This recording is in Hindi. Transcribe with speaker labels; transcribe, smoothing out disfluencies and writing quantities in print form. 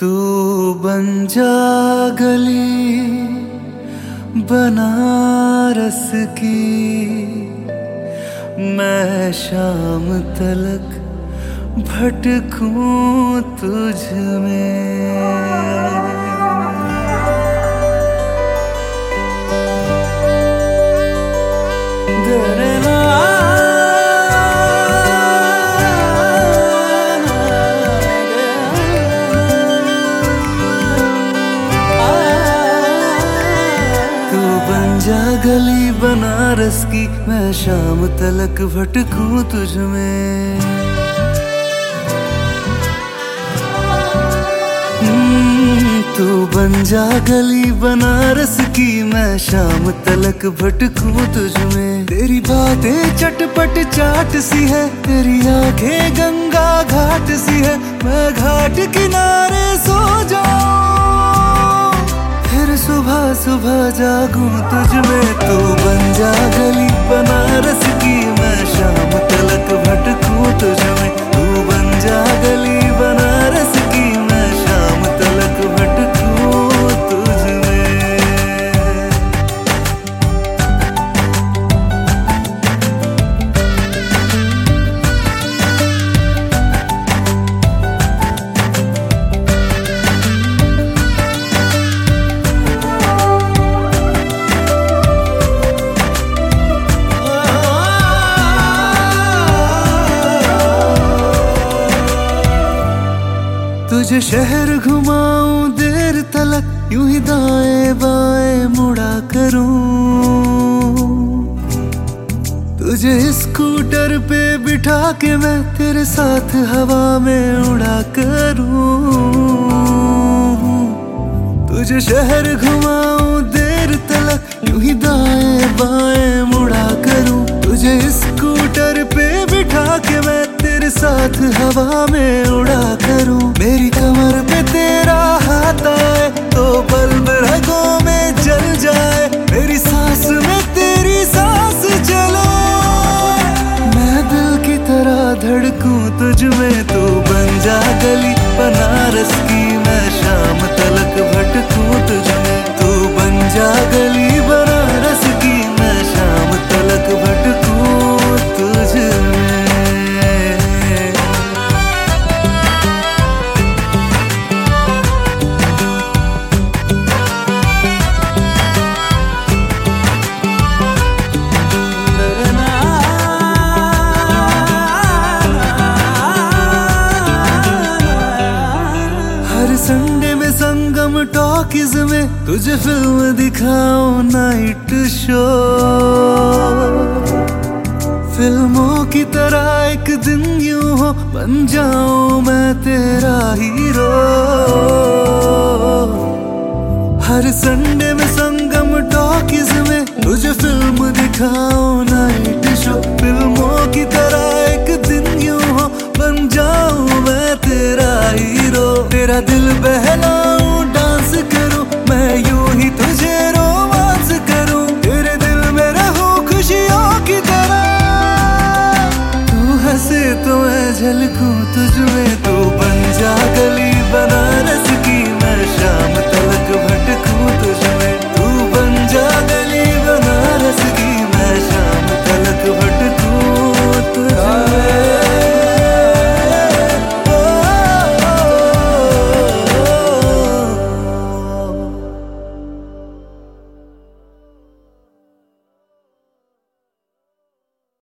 Speaker 1: तू बन जा गली बनारस की, मैं शाम तलक भटकूं तुझ में। जा गली बनारस की, मैं शाम तलक भटकूं तुझ में। तू बन जा गली बनारस की, मैं शाम तलक भटकूं तुझ में। तेरी बातें चटपट चाट सी है, तेरी आंखें गंगा घाट सी है। मैं घाट किनारे सो जाऊं, फिर सुबह सुबह जागूं तुझ में। तू बन जा गली बनारस की, मैं शाम तलक भटकूं तुझ में। तू बन जा गली बनारस की, मैं शाम तलक भटकूं तुझ में। तुझे शहर घुमाऊं देर तलक, यूं ही दाएं बाएं मुड़ा करूं। तुझे स्कूटर पे बिठा के मैं तेरे साथ हवा में उड़ा करूं। तुझे शहर घुमाऊं देर तलक, यूं ही दाएं बाएं मुड़ा करूं। तुझे स्कूटर पे बिठा के मैं तेरे साथ हवा में उड़ा करूं। मेरी कमर पे तेरा हाथ आए तो बल्ब रगों में जल जाए। मेरी सांस में तेरी सांस चले, मैं दिल की तरह धड़कूं तुझ में। तू बन जा गली बनारस की, मैं शाम तलक भटकूं तुझ में। तू बन जा गली बनारस की, मैं शाम तलक भटकूं तुझ में। संडे में संगम टॉकीज में तुझे फिल्म दिखाऊं नाइट शो। फिल्मों की तरह एक दिन यूं हो, बन जाऊं मैं तेरा हीरो। हर संडे में संगम टॉकीज में तुझे फिल्म दिखाऊं नाइट शो। फिल्मों की तरह एक दिन यूं हो, बन जाऊं मैं तेरा हीरो। तेरा दिल